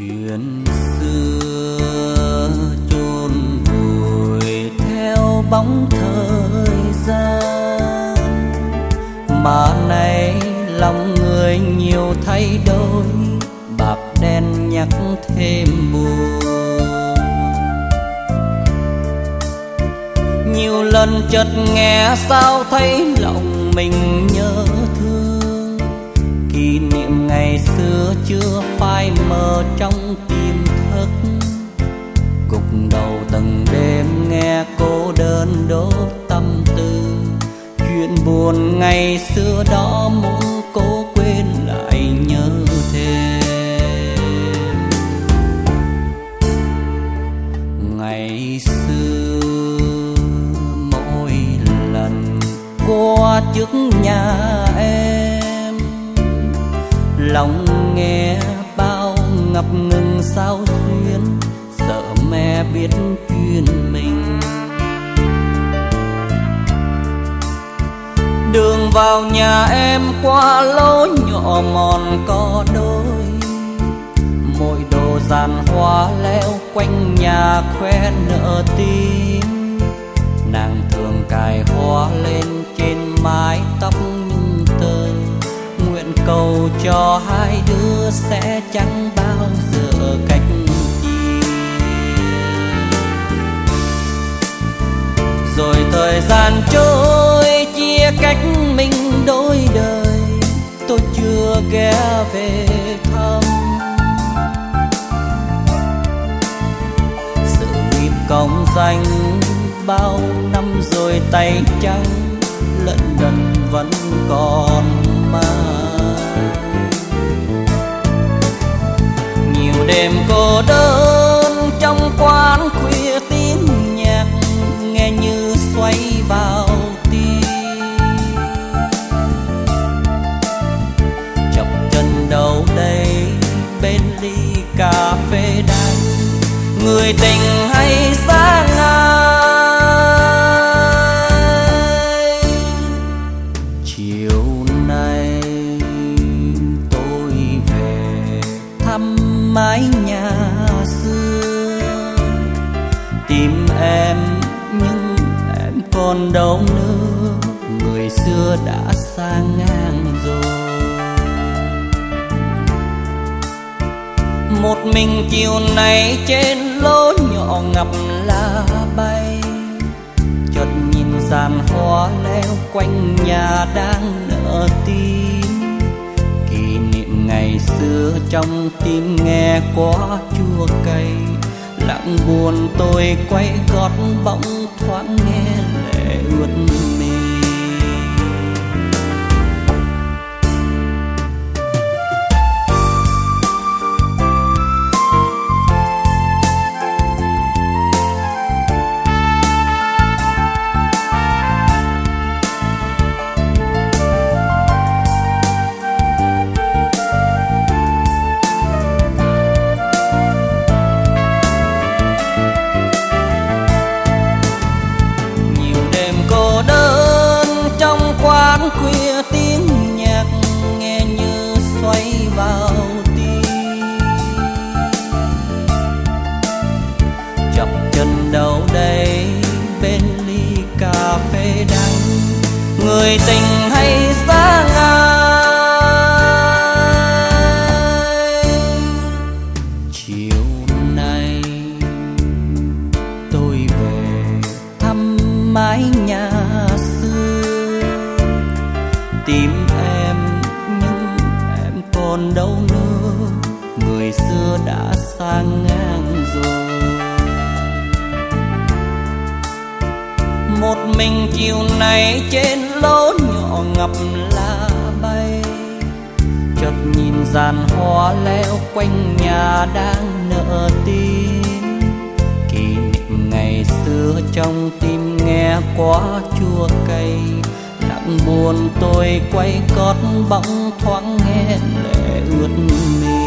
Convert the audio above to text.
Chuyện xưa chôn vùi theo bóng thời gian, mà nay lòng người nhiều thay đổi, bạc đen nhắc thêm buồn. Nhiều lần chợt nghe sao thấy lòng mình nhớ thương, kỷ niệm ngày xưa chưa phai mờ trong tim thức. Gục đầu từng đêm nghe cô đơn đốt tâm tư, chuyện buồn ngày xưa đó muốn cố quên lại nhớ thêm. Ngày xưa mỗi lần qua trước nhà em, lòng nghe bao ngập ngừng sao xuyến, sợ mẹ biết chuyện mình. Đường vào nhà em qua lối nhỏ mòn có đôi, mỗi đồ giàn hoa leo quanh nhà khoe nở tim. Nàng thường cài hoa lên trên mái tóc những tơ, nguyện cầu cho hai đứa sẽ chẳng bao giờ cách chia. Rồi thời gian trôi chia cách mình đôi đời, tôi chưa ghé về thăm. Sự nghiệp công danh bao năm rồi tay trắng, lận đận vẫn còn mang. Nhiều đêm cô đơn trong quán khuya, tiếng nhạc nghe như xoay vào tim. Chập chân đâu đây bên ly cà phê đắng, người tình hay xa ngài. Chiều nay tôi về thăm mái nhà xưa, tìm em nhưng em còn đâu nữa, người xưa đã sang ngang rồi. Một mình chiều nay trên lối nhỏ ngập lá bay, chợt nhìn giàn hoa leo quanh nhà đang nở tim. Kỷ niệm ngày xưa trong tim nghe quá chua cay, lặng buồn tôi quay gót bỗng thoáng nghe lệ ướt mi. Khuya tiếng nhạc nghe như xoay vào tim. Chập chân đâu đây bên ly cà phê đắng, người tình hay xa ngài. Chiều nay tôi về thăm mái nhà xưa, tìm em nhưng em còn đâu nữa, người xưa đã sang ngang rồi. Một mình chiều nay trên lối nhỏ ngập lá bay, chợt nhìn giàn hoa leo quanh nhà đang nở tim. Kỷ niệm ngày xưa trong tim nghe quá chua cay, buồn tôi quay gót bỗng thoáng nghe lệ ướt mi.